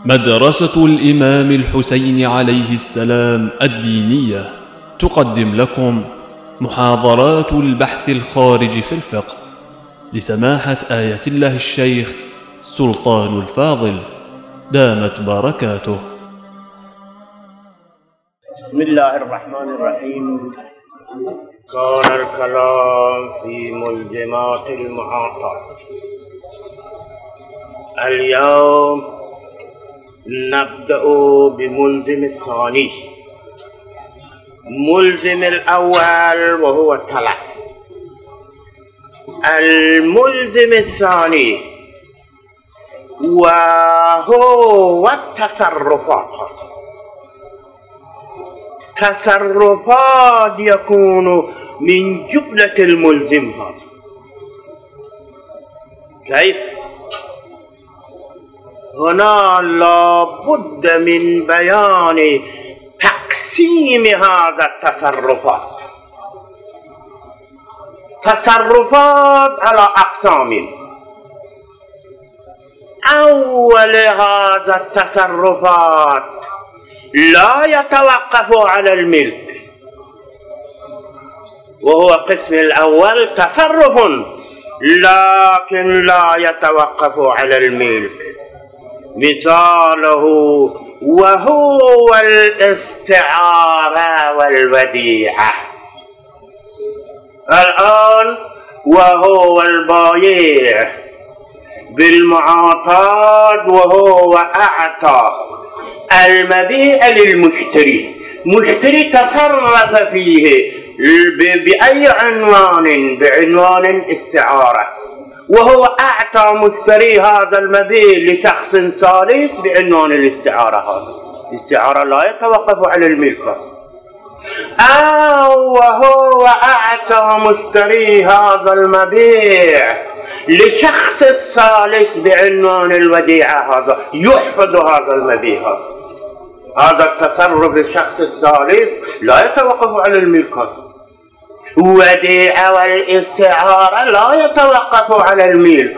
مدرسة الإمام الحسين عليه السلام الدينية تقدم لكم محاضرات البحث الخارج في الفقه لسماحة آية الله الشيخ سلطان الفاضل دامت بركاته. بسم الله الرحمن الرحيم. كان الكلام في ملزمات المعاطاة. اليوم نبدأ بملزم الثاني. ملزم الأول وهو الطلب. الملزم الثاني وهو التصرفات. تصرفات يكون من جملة الملزم هذا. كيف؟ هنا لابد من بيان تقسيم هذا التصرفات. تصرفات على أقسام. أول هذا التصرفات لا يتوقف على الملك، وهو القسم الأول تصرف لكن لا يتوقف على الملك. مثاله وهو الاستعارة والوديعة. الآن وهو البايع بالمعاطاة وهو أعطى المبيع للمشتري. مشتري تصرف فيه بأي عنوان؟ بعنوان استعارة، وهو أعطى مشتري هذا المبيع لشخص ثالث بعنوان الاستعارة. هذا الاستعارة لا يتوقف على الملك. أو وهو أعطى مشتري هذا المبيع لشخص ثالث بعنوان الوديعة. هذا يحفظ هذا المبيع. هذا التصرف للشخص الثالث لا يتوقف على الملك. وديعة والاستعارة لا يتوقف على الملك.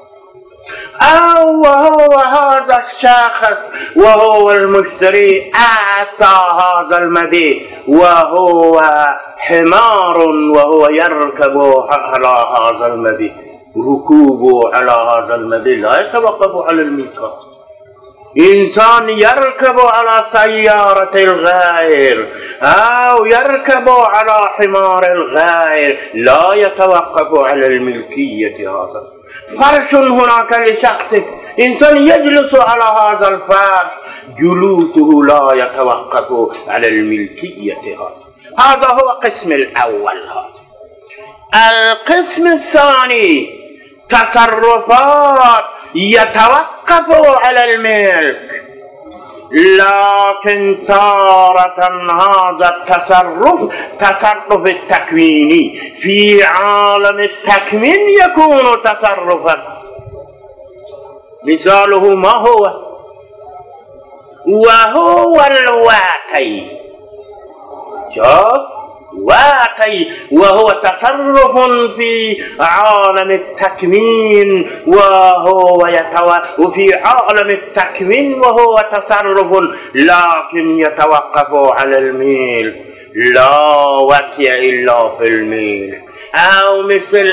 أو وهو هذا الشخص وهو المشتري أعطى هذا المبيع وهو حمار وهو يركب على هذا المبيع. ركوبه على هذا المبيع لا يتوقف على الملك. إنسان يركب على سيارة الغير أو يركب على حمار الغير لا يتوقف على الملكية. هذا فرش هناك لشخص، إنسان يجلس على هذا الفرش، جلوسه لا يتوقف على الملكية. هذا هو القسم الأول. القسم الثاني تصرفات يتوقف على الملك، لكن تارة هذا التصرف تصرف التكويني. في عالم التكوين يكون تصرفا. مثاله ما هو؟ وهو الواقي. واقي وهو تصرف في عالم التكوين وفي عالم التكوين وهو تصرف لكن يتوقف على الميل. لا وقع إلا في الميل. أو مثل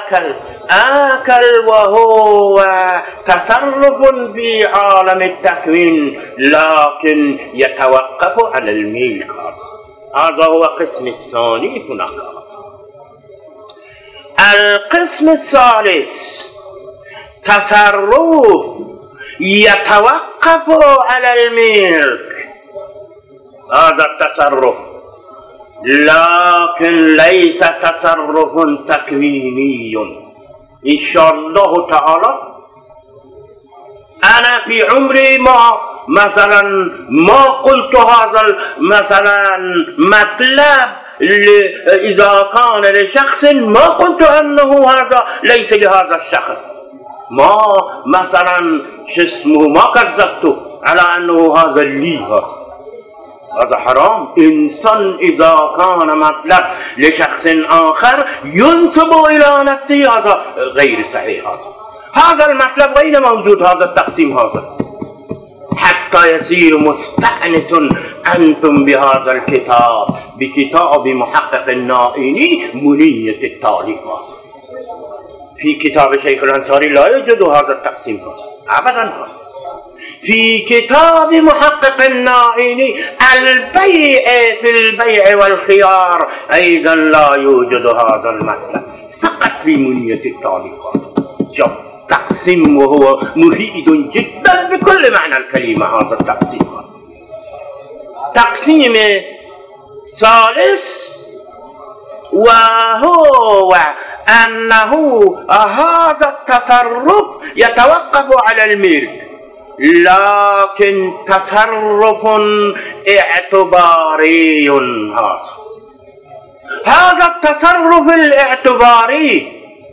آكل وهو تصرف في عالم التكوين لكن يتوقف على الميل. هذا هو القسم الثاني. هناك القسم الثالث تصرف يتوقف على الملك. هذا التصرف لكن ليس تصرف تكويني. إن شاء الله تعالى أنا في عمري ما قلت هذا مثلا مطلب إذا كان لشخص ما قلت أنه هذا ليس لهذا الشخص. ما مثلا ما كذبت على أنه هذا لي. هذا حرام. إنسان إذا كان مطلب لشخص آخر ينسب إلى نفسه هذا غير صحيح. هذا المطلب غير موجود. هذا التقسيم هذا حتى يصير مستأنس أنتم بهذا الكتاب، بكتاب محقق النائيني منية التاليفات. في كتاب شيخ الأنصاري لا يوجد هذا التقسيم أبدا. في كتاب محقق النائيني البيع بالبيع والخيار أيضا لا يوجد هذا المطلب، فقط في منية التاليفات. شوف تقسيم وهو مفيد جدا بكل معنى الكلمة. هذا التقسيم تقسيم ثالث، وهو أنه هذا التصرف يتوقف على الملك، لكن تصرف اعتباري. هذا التصرف الاعتباري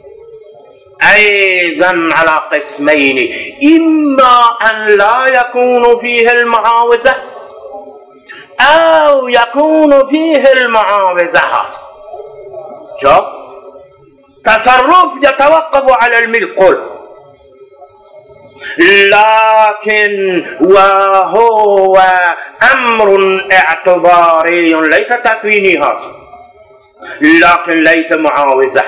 أيضا على قسمين: إما أن لا يكون فيه المعاوزة أو يكون فيه المعاوزة. شوف تصرف يتوقف على الملك، لكن وهو أمر اعتباري ليس تكويني، هذا لكن ليس معاوزة.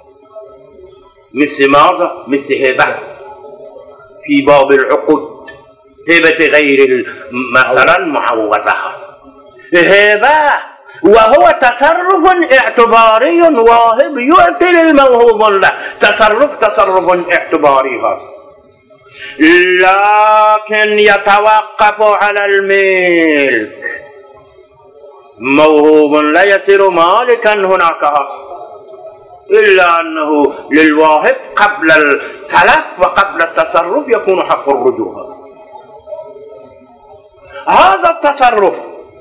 مثل ماذا؟ مثل هبة في باب العقود، هبة غير مثلا معوزة. هبة وهو تصرف اعتباري، واهب يؤتي للموهوب له، تصرف اعتباري هذا، لكن يتوقف على الملك. موهوب لا يصير مالكا هناك هذا، إلا أنه للواهب قبل التلف وقبل التصرف يكون حق الرجوع. هذا التصرف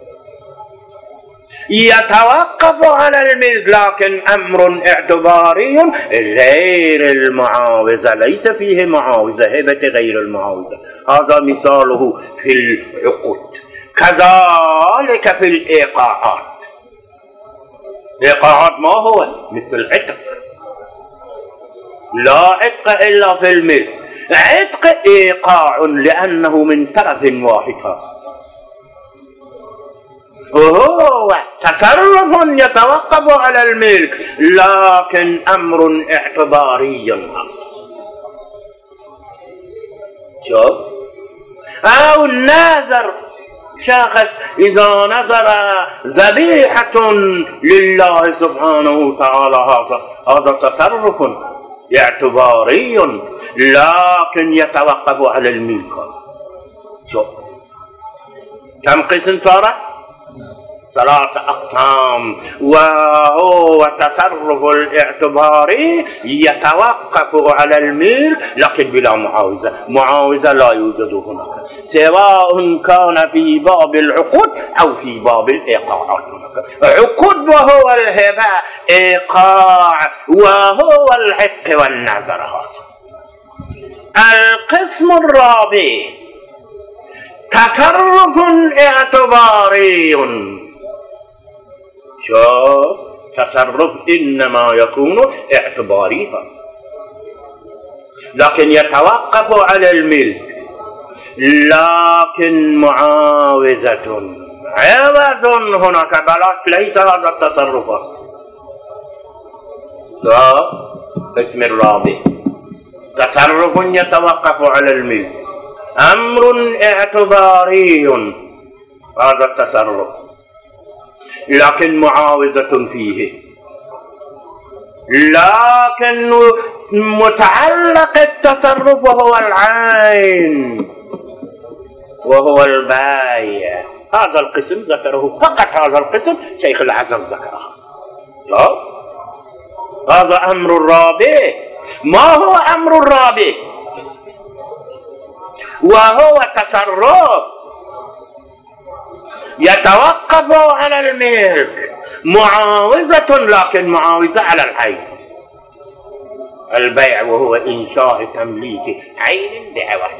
يتوقف على الملك، لكن أمر اعتباري غير المعاوزة، ليس فيه معاوزة، هبة غير المعاوزة. هذا مثاله في العقود. كذلك في الإيقاعات. الإيقاعات ما هو؟ مثل العتق، لا عتق إلا في الملك. عتق إيقاع لأنه من طرف واحد، وهو تصرف يتوقف على الملك، لكن أمر اعتباري. شوف، أو الناظر، شخص إذا نظر ذبيحة لله سبحانه وتعالى، هذا تصرف اعتباري لكن يتوقف على الملك. شوف كم قسم صار؟ 3 أقسام. وهو التصرف الاعتباري يتوقف على الملك لكن بلا معاوزة. معاوزة لا يوجد هناك، سواء كان في باب العقود أو في باب الإيقاعات. عقود وهو الهبة، إيقاع وهو العتق والنذر. القسم الرابع تصرف اعتباري. شوف تصرف إنما يكون اعتباري لكن يتوقف على الملك، لكن معاوزة عوض هناك، بلاش ليس هذا التصرف. القسم الرابع تصرف يتوقف على الملك، أمر اعتباري هذا التصرف، لكن معاوزة فيه، لكن متعلق التصرف وهو العين وهو البايع. هذا القسم ذكره، فقط هذا القسم شيخ العزم ذكره. هذا أمر الرابع. ما هو أمر الرابع؟ وهو تصرف يتوقف على الملك، معاوزة لكن معاوزة على العين. البيع وهو إنشاء تمليك عين بعوض،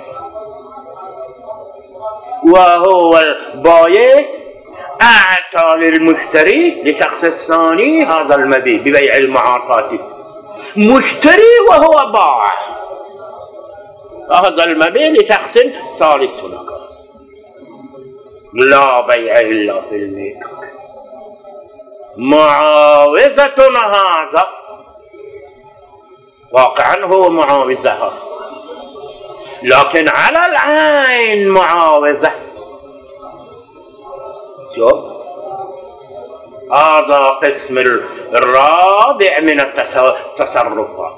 وهو البايع أعطى للمشتري لشخص الثاني هذا المبيع ببيع المعاطات، مشتري وهو باع هذا المبيع لشخص ثالث هناك. لا بيع إلا في الملك. معاوزة هذا واقعا هو معاوزة، لكن على العين معاوزة. شوف هذا قسم الرابع من التصرفات،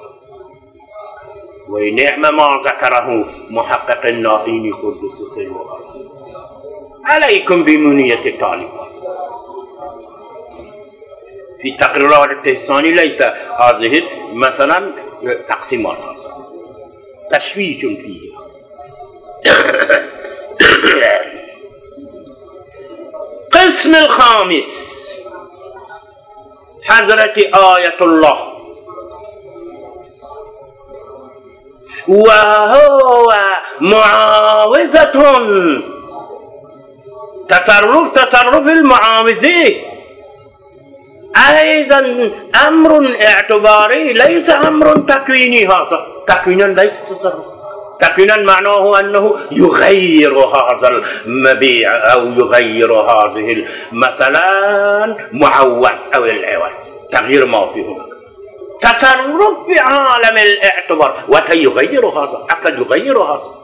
ونعم ما ذكره محقق النائيني قدس سره. عليكم بمنية التاليفات في تقريرات التحساني. ليس هذه مثلا تقسيمات، تشويش فيها. قسم الخامس حضرة آية الله، وهو معاوزة. تصرف المعاوزة أيضا أمر اعتباري، ليس أمر تكويني. هذا تكوينا ليس تصرف. تكوينا معناه أنه يغير هذا المبيع أو يغير هذه مثلا معوز أو العوز، تغيير ما فيه. تصرف في عالم الاعتبار ويغير هذا، أكد يغير هذا.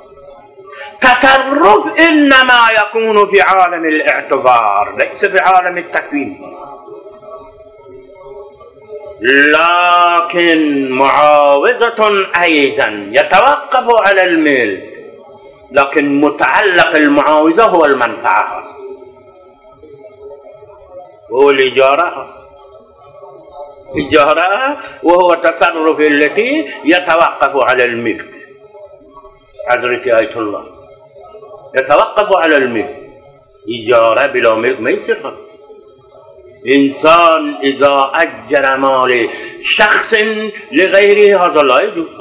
تصرف إنما يكون في عالم الاعتبار ليس في عالم التكوين. لكن معاوزة أيضا يتوقف على الملك، لكن متعلق المعاوزة هو المنفعة، هو الإجارة. إجارة وهو تصرف التي يتوقف على الملك. حضرة آية الله يتوقف على الملك. إجارة بلا ملك ما يصير. إنسان إذا أجر مال شخص لغيره هذا لا يجوز،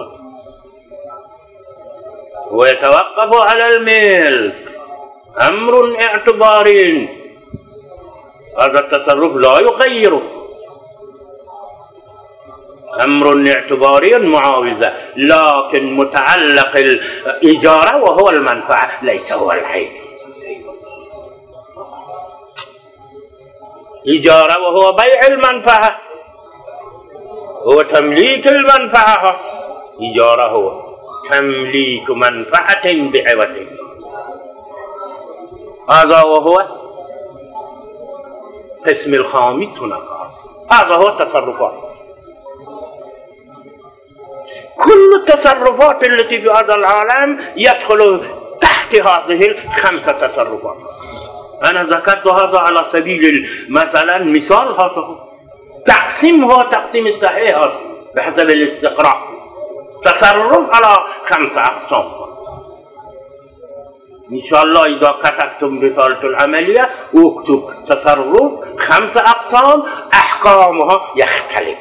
ويتوقف على الملك. أمر اعتباري، هذا التصرف لا يغيره. أمر اعتباري معاوزة، لكن متعلق الإجارة وهو المنفعة ليس هو العين. إجارة وهو بيع المنفعة، هو تمليك المنفعة. إجارة هو تمليك منفعة بعوض. هذا وهو قسم الخامس هناك. هذا هو التصرفات. كل التصرفات التي في هذا العالم يدخل تحت هذه الخمسة تصرفات. أنا ذكرت هذا على سبيل مثلا مثال. هذا تقسيم هو تقسيم الصحيح بحسب الاستقراء. تصرف على 5 أقسام. إن شاء الله إذا كتبتم رسالة العملية اكتب تصرف 5 أقسام أحكامها يختلف.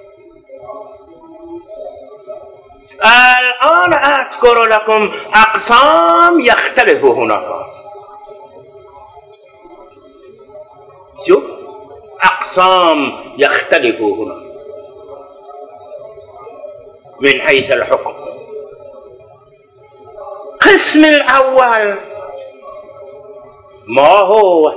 الآن أذكر لكم أقسام يختلف هناك. شوف أقسام يختلف هنا من حيث الحكم. قسم الأول ما هو؟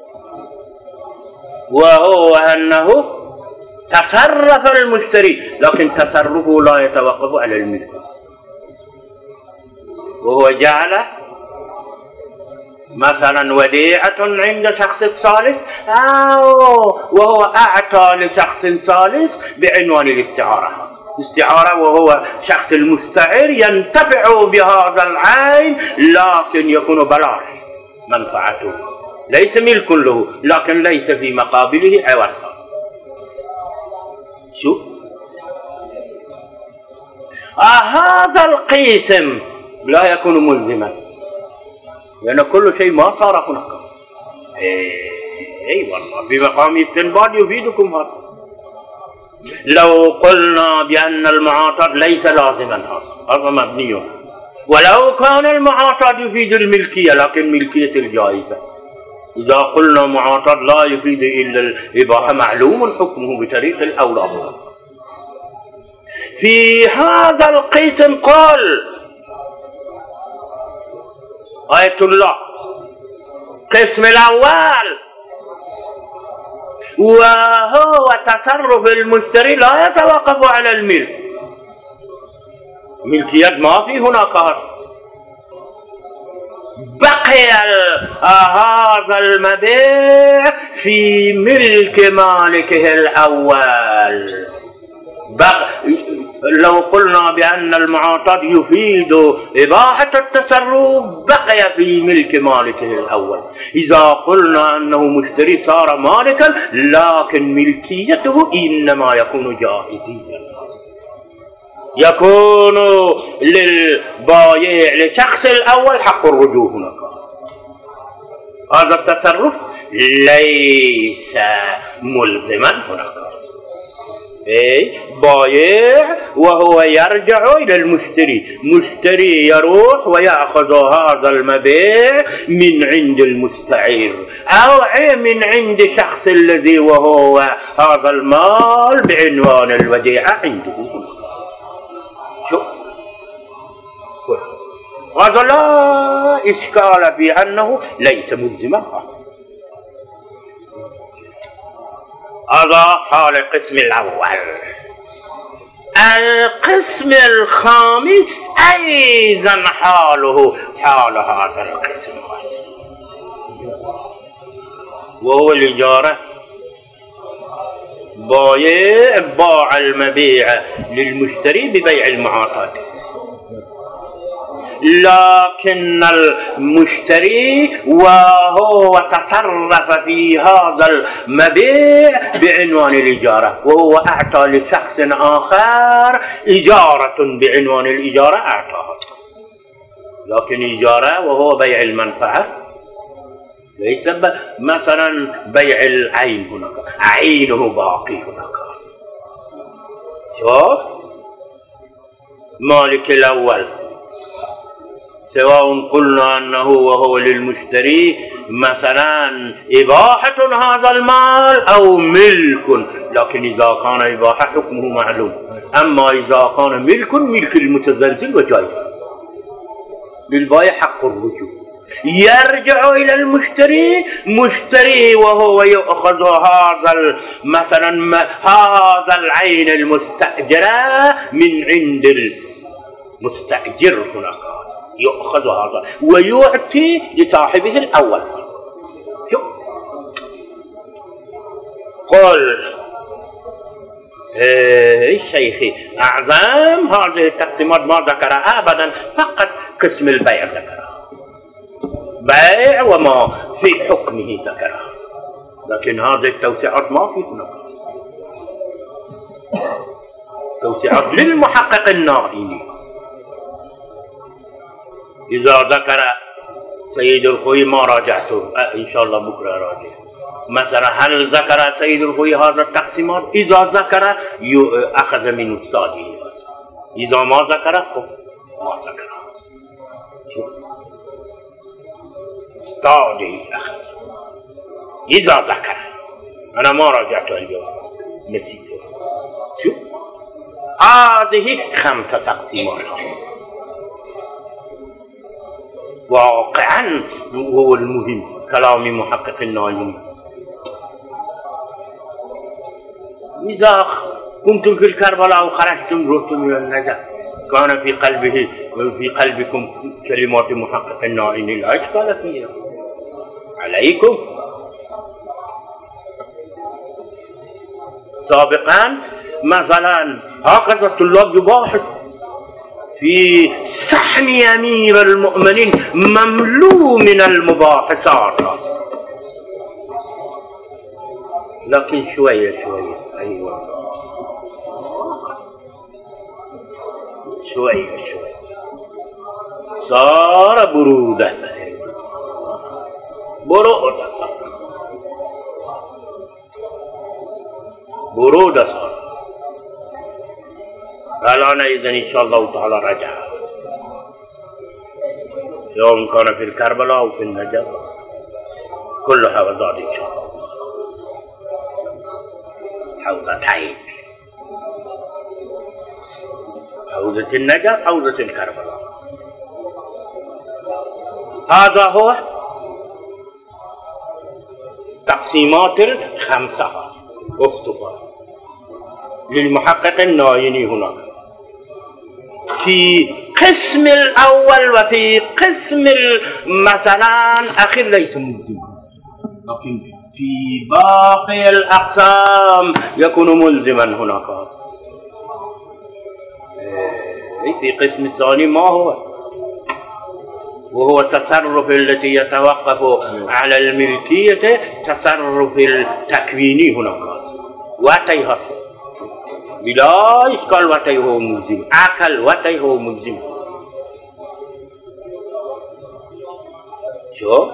وهو أنه تصرف المشتري، لكن تصرفه لا يتوقف على الملك، وهو جعل مثلا وديعة عند شخص ثالث، وهو أعطى لشخص ثالث بعنوان الاستعارة. الاستعارة وهو شخص المستعير ينتفع بهذا العين، لكن يكون بلاش منفعته، ليس ملك له، لكن ليس في مقابله عوض. شوف هذا القسم لا يكون ملزما، لأن كل شيء ما صار هناك. أي والله بمقام استنباط يفيدكم هذا. لو قلنا بأن المعاطات ليس لازما، هذا مبني، ولو كان المعاطات يفيد الملكية لكن ملكية الجائزة. إذا قلنا معاطات لا يفيد إلا الإباحة معلوم حكمه بطريق الأولى. في هذا القسم قال آية الله القسم الأول وهو تصرف المشتري لا يتوقف على الملك، ملكية ما في هناك أصل. بقي هذا المبيع في ملك مالكه الأول. لو قلنا بأن المعاطاة يفيد إباحة التصرف بقي في ملك مالكه الأول. إذا قلنا أنه مشتري صار مالكا لكن ملكيته إنما يكون جائزيا، يكون للبايع لشخص الأول حق الرجوع هناك. هذا التصرف ليس ملزما هناك. بايع وهو يرجع إلى المشتري، مشتري يروح ويأخذ هذا المبيع من عند المستعير أو من عند شخص الذي وهو هذا المال بعنوان الوديعة عنده. هذا لا إشكال في أنه ليس ملزما. هذا حال القسم الأول. القسم الخامس أيضا حاله حال هذا القسم وهو الإجارة. بايع باع المبيع للمشتري ببيع المعاطاة، لكن المشتري وهو تصرف في هذا المبيع بعنوان الإجارة، وهو أعطى لشخص آخر إجارة بعنوان الإجارة أعطاها، لكن إجارة وهو بيع المنفعة ليس مثلا بيع العين. هناك عينه باقي هناك. شوف مالك الأول سواء قلنا أنه وهو للمشتري مثلا إباحة هذا المال أو ملك، لكن إذا كان إباحة حكمه معلوم. أما إذا كان ملك المتزلزل وجائز للبائع حق الرجوع، يرجع إلى المشتري وهو يأخذ هذا مثلا هذا العين المستأجرة من عند المستأجر هناك، يأخذ هذا ويعطي لصاحبه الأول. قل شيخي أعظم هذه التقسيمات ما ذكرها أبدا، فقط قسم البيع ذكرها، بيع وما في حكمه ذكرها، لكن هذه التوسعات ما في هناك. توسعات للمحقق النائي. إذا ذكر سيد الخوي ما راجعته، إن شاء الله بكرة راجع. مثلا هل ذكر سيد الخوي هذا التقسيمات؟ إذا ذكر أخذ من أستاذه، إذا ما ذكر ما ذكر. أستاذه أخذ إذا ذكر. أنا ما راجعته اليوم، نسيته. شوف هذه 5 تقسيمات واقعا هو المهم كلام محقق النائي. إذا كنتم في الكربلاء وخرجتم رحتم إلى النجف كان في قلبكم كلمات محقق النائي لا إشكال فيها عليكم. سابقا مثلا هكذا الطلاب يباحث في صحن أمير المؤمنين مملوء من المباحثات، لكن شوية أيوة شوية صار برودة صار. الآن إذن إن شاء الله تعالى رجع، سواء كان في الكربلاء أو في النجف كلها وزاد إن شاء الله. حوزتين، حوزة النجف حوزة الكربلاء. هذا هو تقسيمات الخمسة اختفى للمحقق النايني هناك في قسم الأول وفي قسم مثلا أخير ليس ملزم، لكن في باقي الأقسام يكون ملزما هناك. في قسم الثاني ما هو؟ وهو التصرف التي يتوقف على الملكية، تصرف التكويني هناك واتيها بلا إشكال واتي هو ملزم، أكل واتي هو ملزم. شو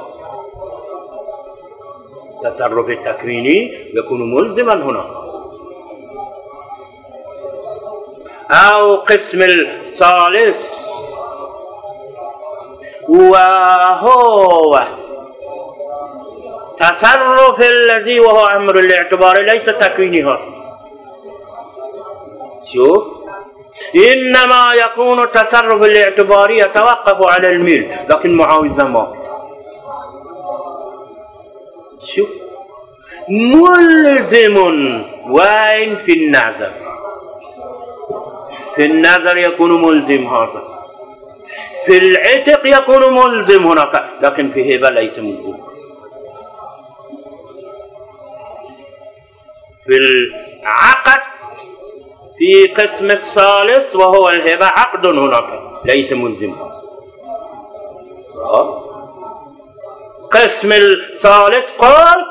تصرف التكويني يكون ملزما هنا. أو قسم الثالث وهو تصرف الذي وهو أمر الاعتبار ليس تكويني هذا. شوف، إنما يكون التصرف الاعتباري يتوقف على الميل لكن معاوزة ما. شوف، ملزم وين في النظر، في النظر يكون ملزم هذا، في العتق يكون ملزم هناك، لكن في هبة ليس ملزم. في العقد في قسم الثالث وهو الهبة عقد هناك ليس ملزم. قسم الثالث قال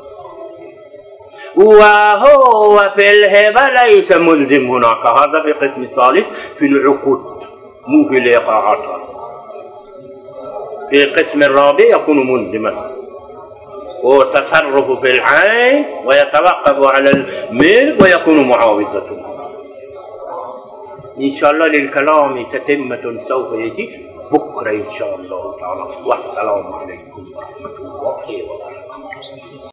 وهو في الهبة ليس ملزم هناك، هذا في قسم الثالث في العقود مو في الإيقاعات. في القسم الرابع يكون ملزما وتصرف في العين ويتوقف على الملك ويكون معاوزة. إن شاء الله للكلام تتمة سوف يجي بكرة إن شاء الله تعالى. والسلام عليكم ورحمة الله وبركاته.